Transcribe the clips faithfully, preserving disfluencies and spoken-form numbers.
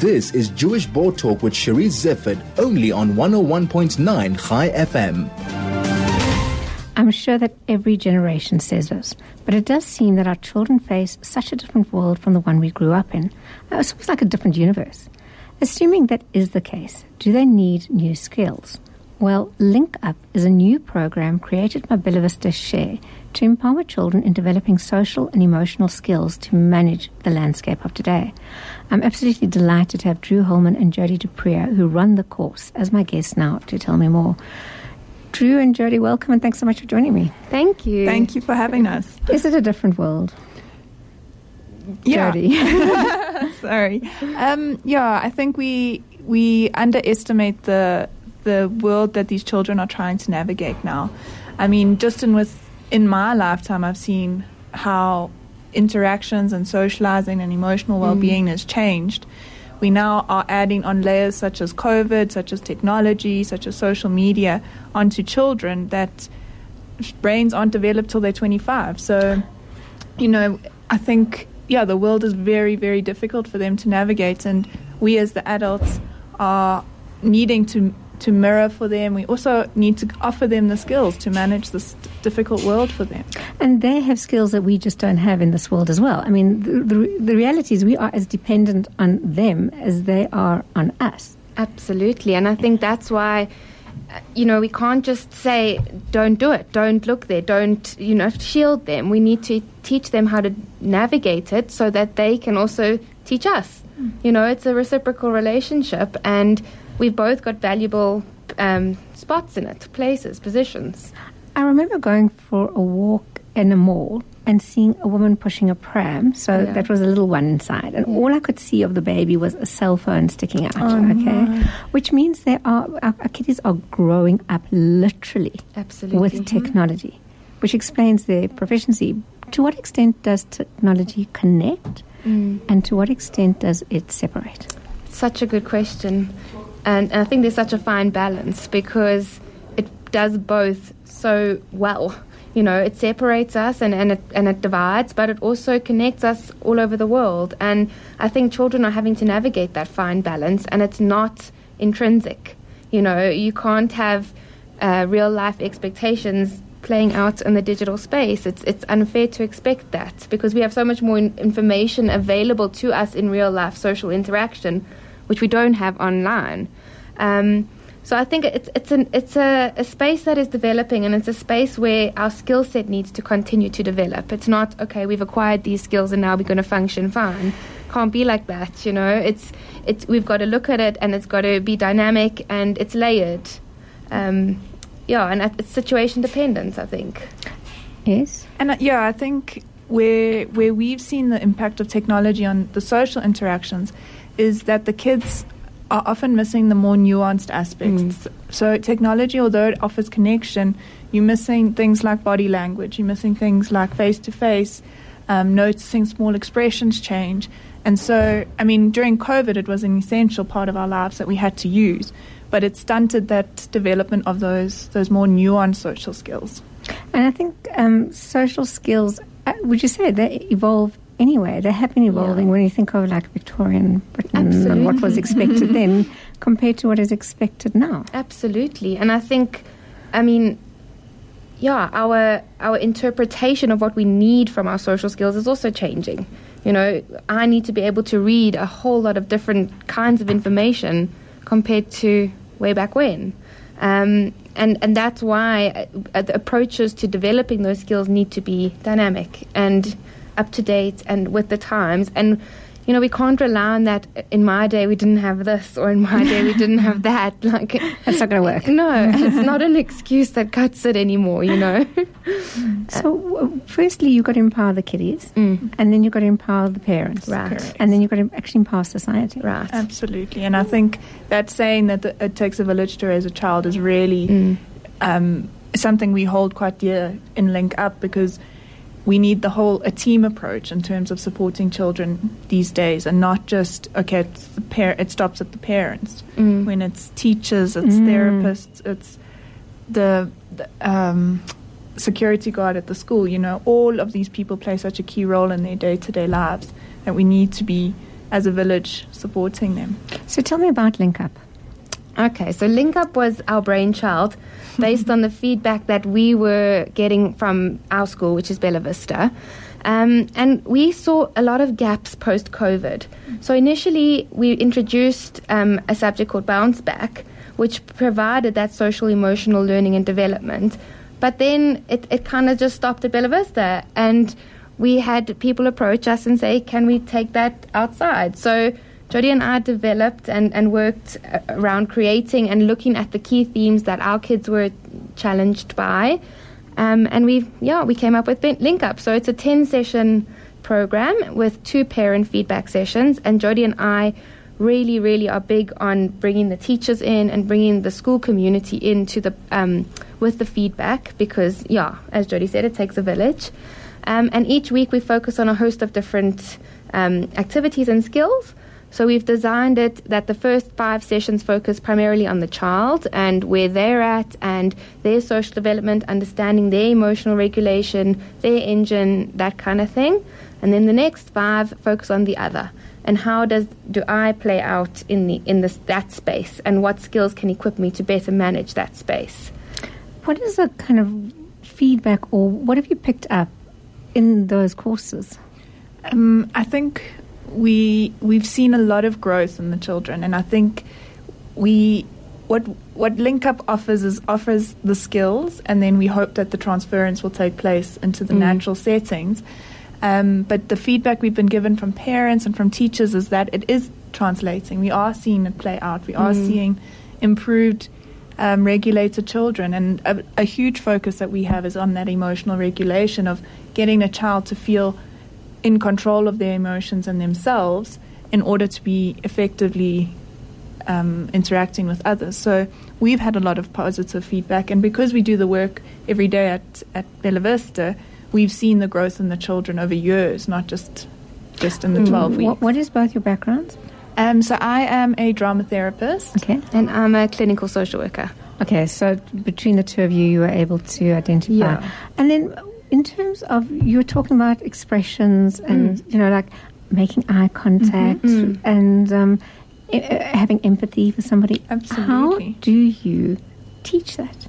This is Jewish Board Talk with Cherise Zifford, only on one oh one point nine Chai F M. I'm sure that every generation says this, but it does seem that our children face such a different world from the one we grew up in. It's almost like a different universe. Assuming that is the case, do they need new skills? Well, Link Up is a new program created by Bella Vista Share to empower children in developing social and emotional skills to manage the landscape of today. I'm absolutely delighted to have Drew Holman and Jody Dupriya, who run the course, as my guests now to tell me more. Drew and Jody, welcome, and thanks so much for joining me. Thank you. Thank you for having us. Is it a different world? Yeah. Jody. Sorry. Um, yeah, I think we we underestimate the the world that these children are trying to navigate now. I mean, just in with in my lifetime, I've seen how interactions and socializing and emotional well-being mm. has changed. We now are adding on layers such as COVID, such as technology, such as social media onto children that brains aren't developed till they're twenty-five. So, you know, I think, yeah, the world is very, very difficult for them to navigate, and we as the adults are needing to to mirror for them. We also need to offer them the skills to manage this difficult world for them. And they have skills that we just don't have in this world as well. I mean, the, the, the reality is we are as dependent on them as they are on us. Absolutely. And I think that's why, you know, we can't just say, don't do it, don't look there, don't, you know, shield them. We need to teach them how to navigate it so that they can also teach us. Mm. You know, it's a reciprocal relationship, and we've both got valuable um, spots in it, places, positions. I remember going for a walk in a mall and seeing a woman pushing a pram. So yeah. that was a little one inside. And yeah. all I could see of the baby was a cell phone sticking out. Oh, okay, no. Which means they are our, our kiddies are growing up literally Absolutely. with Mm-hmm. technology, which explains their proficiency. To what extent does technology connect, mm. and to what extent does it separate? Such a good question. And, and I think there's such a fine balance, because it does both so well. You know, it separates us and, and, it, and it divides, but it also connects us all over the world. And I think children are having to navigate that fine balance, and it's not intrinsic. You know, you can't have uh, real-life expectations playing out in the digital space. It's it's unfair to expect that, because we have so much more in- information available to us in real-life social interaction, which we don't have online. Um, so I think it's it's an it's a, a space that is developing, and it's a space where our skill set needs to continue to develop. It's not, okay, we've acquired these skills and now we're going to function fine. Can't be like that, you know. It's it's we've got to look at it, and it's got to be dynamic, and it's layered. Um, yeah, and it's situation dependent, I think. Yes. And uh, yeah, I think where where we've seen the impact of technology on the social interactions is that the kids are often missing the more nuanced aspects. Mm. So technology, although it offers connection, you're missing things like body language, you're missing things like face-to-face, um, noticing small expressions change. And so, I mean, during COVID, it was an essential part of our lives that we had to use, but it stunted that development of those those more nuanced social skills. And I think um, social skills, uh, would you say they evolve anyway? They have been evolving yeah. when you think of like Victorian Britain Absolutely. and what was expected then compared to what is expected now. Absolutely. And I think, I mean, yeah, our our interpretation of what we need from our social skills is also changing. You know, I need to be able to read a whole lot of different kinds of information compared to way back when. Um, and, and that's why uh, the approaches to developing those skills need to be dynamic and up to date and with the times. And, you know, we can't rely on that. In my day, we didn't have this, or in my day, we didn't have that. Like, that's not going to work. No, it's not an excuse that cuts it anymore, you know. So, uh, firstly, you've got to empower the kiddies, mm. and then you've got to empower the parents. Right. Correct. And then you've got to actually empower society. Right. Absolutely. And I think that saying that the, it takes a village to raise a child is really mm. um, something we hold quite dear in Link Up, because we need the whole a team approach in terms of supporting children these days, and not just, okay, it's the par- it stops at the parents. Mm. When it's teachers, it's mm. therapists, it's the, the um, security guard at the school. You know, all of these people play such a key role in their day-to-day lives that we need to be as a village supporting them. So tell me about Link Up. Okay, so Link Up was our brainchild based on the feedback that we were getting from our school, which is Bella Vista. Um, and we saw a lot of gaps post-COVID. So initially, we introduced um, a subject called Bounce Back, which provided that social emotional learning and development. But then it, it kind of just stopped at Bella Vista. And we had people approach us and say, can we take that outside? So Jody and I developed and, and worked around creating and looking at the key themes that our kids were challenged by. Um, and we, yeah, we came up with Link Up. So it's a ten-session program with two parent feedback sessions. And Jody and I really, really are big on bringing the teachers in and bringing the school community into the um, with the feedback because, yeah, as Jody said, it takes a village. Um, and each week we focus on a host of different um, activities and skills. So we've designed it that the first five sessions focus primarily on the child and where they're at and their social development, understanding their emotional regulation, their engine, that kind of thing. And then the next five focus on the other. And how does do I play out in the in this that space, and what skills can equip me to better manage that space? What is the kind of feedback, or what have you picked up in those courses? Um, I think we we've seen a lot of growth in the children, and I think we what what Link Up offers is offers the skills, and then we hope that the transference will take place into the mm. natural settings. Um, but the feedback we've been given from parents and from teachers is that it is translating. We are seeing it play out. We are mm. seeing improved um, regulated children. And a, a huge focus that we have is on that emotional regulation of getting a child to feel in control of their emotions and themselves in order to be effectively um, interacting with others. So we've had a lot of positive feedback. And because we do the work every day at, at Bella Vista, we've seen the growth in the children over years, not just just in the twelve mm. weeks. What, what is both your backgrounds? Um, so I am a drama therapist. Okay. And I'm a clinical social worker. Okay, so between the two of you, you were able to identify. Yeah. And then in terms of, you were talking about expressions and, mm. you know, like making eye contact mm-hmm. and um, I- having empathy for somebody. Absolutely. How do you teach that?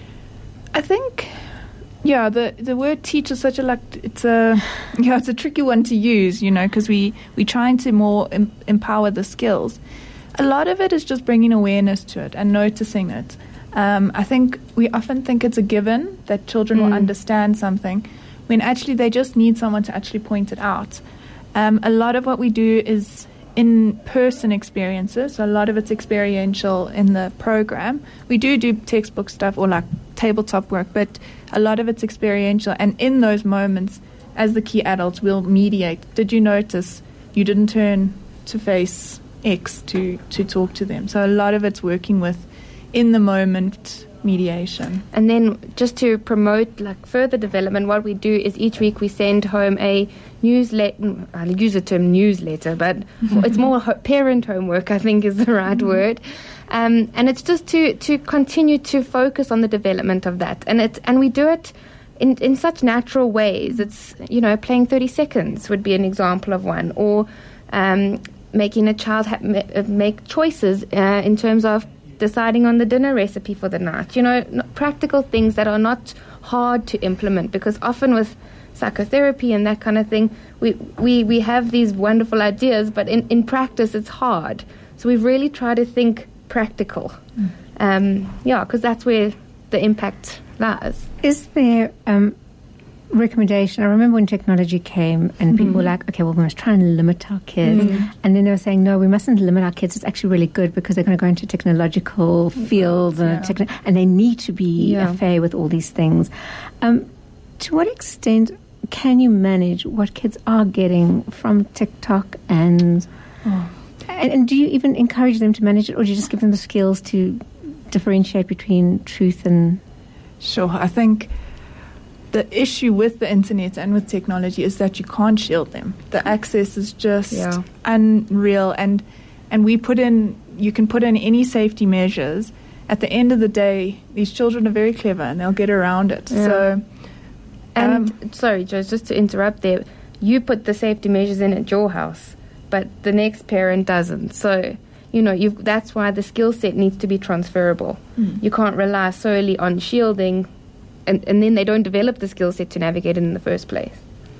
I think... Yeah, the the word teach is such a like it's a yeah it's a tricky one to use, you know, because we we trying to more em- empower the skills. A lot of it is just bringing awareness to it and noticing it. Um, I think we often think it's a given that children mm. will understand something, when actually they just need someone to actually point it out. Um, a lot of what we do is in-person experiences, so a lot of it's experiential in the program. We do do textbook stuff or like tabletop work, but a lot of it's experiential. And in those moments, as the key adults, we'll mediate. Did you notice you didn't turn to face X to, to talk to them? So a lot of it's working with in-the-moment mediation. And then just to promote like further development, what we do is each week we send home a newsletter. I'll use the term newsletter, but it's more ho- parent homework, I think is the right mm-hmm. word. Um, and it's just to, to continue to focus on the development of that. And it and we do it in, in such natural ways. It's, you know, playing thirty seconds would be an example of one. Or um, making a child ha- make choices uh, in terms of deciding on the dinner recipe for the night. You know, n- practical things that are not hard to implement, because often with psychotherapy and that kind of thing, we, we, we have these wonderful ideas, but in, in practice it's hard. So we've really tried to think practical. Mm. Um, yeah, because that's where the impact lies. Is there um, recommendation? I remember when technology came and mm. people were like, okay, well, we must try and limit our kids. Mm. And then they were saying, no, we mustn't limit our kids. It's actually really good because they're going to go into technological fields yeah. and, techn- and they need to be yeah. affair with all these things. Um, to what extent can you manage what kids are getting from TikTok and... Oh. And, and do you even encourage them to manage it, or do you just give them the skills to differentiate between truth and... Sure. I think the issue with the internet and with technology is that you can't shield them. The access is just yeah. unreal. And and we put in, you can put in any safety measures. At the end of the day, these children are very clever and they'll get around it. Yeah. So, And, um, sorry, Joe, just to interrupt there, you put the safety measures in at your house. but the next parent doesn't. So, you know, you've, that's why the skill set needs to be transferable. Mm. You can't rely solely on shielding, and, and then they don't develop the skill set to navigate it in the first place.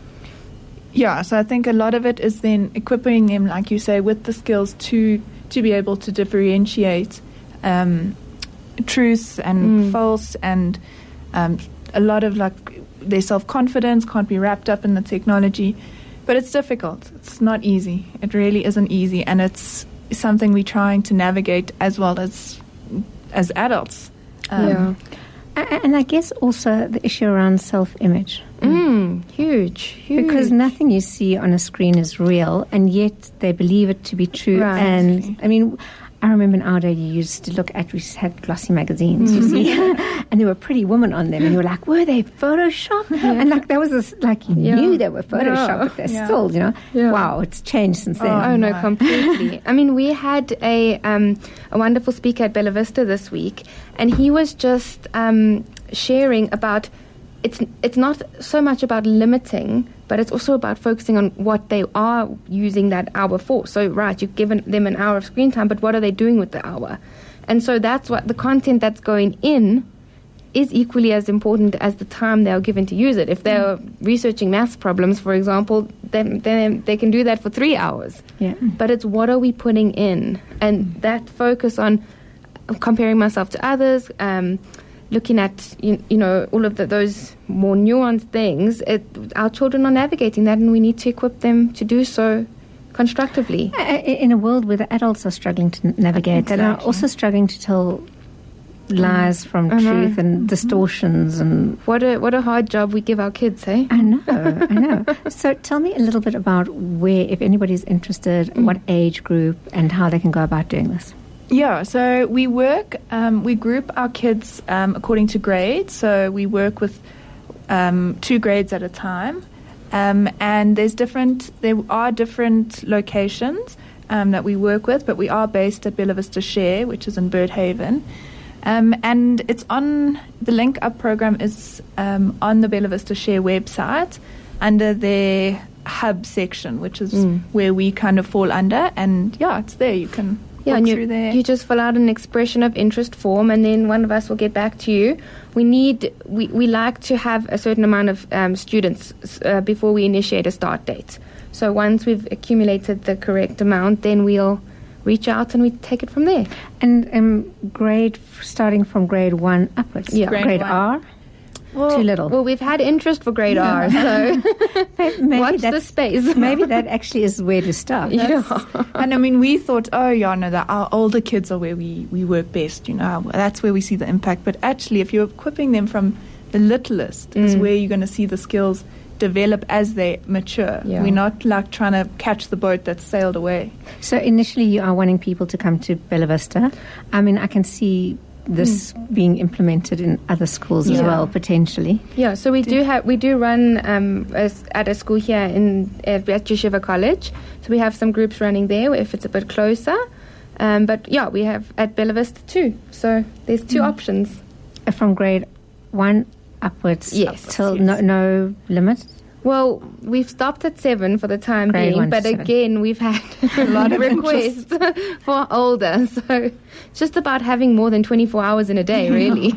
Yeah, so I think a lot of it is then equipping them, like you say, with the skills to to be able to differentiate um, truth and mm. false, and um, a lot of like their self-confidence can't be wrapped up in the technology. But it's difficult. It's not easy. It really isn't easy, and it's something we're trying to navigate as well as as adults. Um, yeah. And I guess also the issue around self-image. Mm, huge, huge. Because nothing you see on a screen is real, and yet they believe it to be true. Right. And, I mean, I remember in our day you used to look at, we had glossy magazines, you see, and there were pretty women on them, and you were like, were they Photoshopped? Yeah. And like, that was this, like, you yeah. knew they were Photoshopped, yeah. but they're yeah. still, you know, yeah. wow, it's changed since then. Oh, oh no, completely. I mean, we had a um, a wonderful speaker at Bella Vista this week, and he was just um, sharing about, it's it's not so much about limiting, but it's also about focusing on what they are using that hour for. So, right, you've given them an hour of screen time, but what are they doing with the hour? And so that's what the content that's going in is equally as important as the time they are given to use it. If they're mm. researching maths problems, for example, then, then they can do that for three hours. Yeah. But it's what are we putting in? And that focus on comparing myself to others, um, looking at, you, you know, all of the, those more nuanced things, it, our children are navigating that, and we need to equip them to do so constructively. In a world where the adults are struggling to navigate, exactly. and are also struggling to tell lies from I truth know. and distortions. And what a what a hard job we give our kids, eh? I know, I know. So tell me a little bit about where, if anybody's interested, mm. what age group, and how they can go about doing this. Yeah, so we work, um, we group our kids um, according to grades. So we work with um, two grades at a time. Um, and there's different, there are different locations um, that we work with, but we are based at Bella Vista Share, which is in Birdhaven. Um, and it's on, the Link Up program is um, on the Bella Vista Share website under their hub section, which is mm. where we kind of fall under. And yeah, it's there. You can Yeah, and you, you just fill out an expression of interest form, and then one of us will get back to you. We need, we, we like to have a certain amount of um, students uh, before we initiate a start date. So once we've accumulated the correct amount, then we'll reach out and we take it from there. And um, grade, starting from grade one upwards? Yeah. Grade, grade R? Well, Too little. Well, we've had interest for grade yeah. R, so maybe watch the space. Maybe that actually is where to start. Yeah. And I mean, we thought, oh, yeah, no, that our older kids are where we, we work best, you know, that's where we see the impact. But actually, if you're equipping them from the littlest, mm. is where you're going to see the skills develop as they mature. Yeah. We're not like trying to catch the boat that's sailed away. So initially, you are wanting people to come to Bella Vista. I mean, I can see this mm. being implemented in other schools yeah. as well, potentially. Yeah, so we do have we do run um, as, at a school here in at Yeshiva College. So we have some groups running there if it's a bit closer. Um, but yeah, we have at Bella Vista too. So there's two mm. options. From grade one upwards. Yes. Till yes. no no limit. Well, we've stopped at seven for the time Grade being, but again, we've had a lot of requests for older. So it's just about having more than twenty-four hours in a day, really.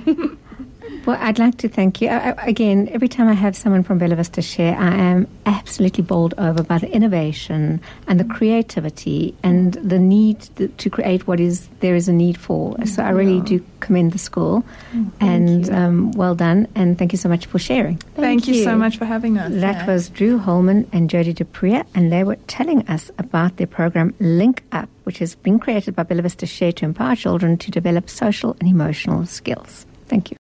Well, I'd like to thank you. I, I, again, every time I have someone from Bella Vista Share, I am absolutely bowled over by the innovation and the creativity and the need to, to create what is there is a need for. So I really yeah. do commend the school. Mm, and um, well done. And thank you so much for sharing. Thank, thank you. you so much for having us. That yeah. was Drew Holman and Jody Dupree, and they were telling us about their program Link Up, which has been created by Bella Vista Share to empower children to develop social and emotional skills. Thank you.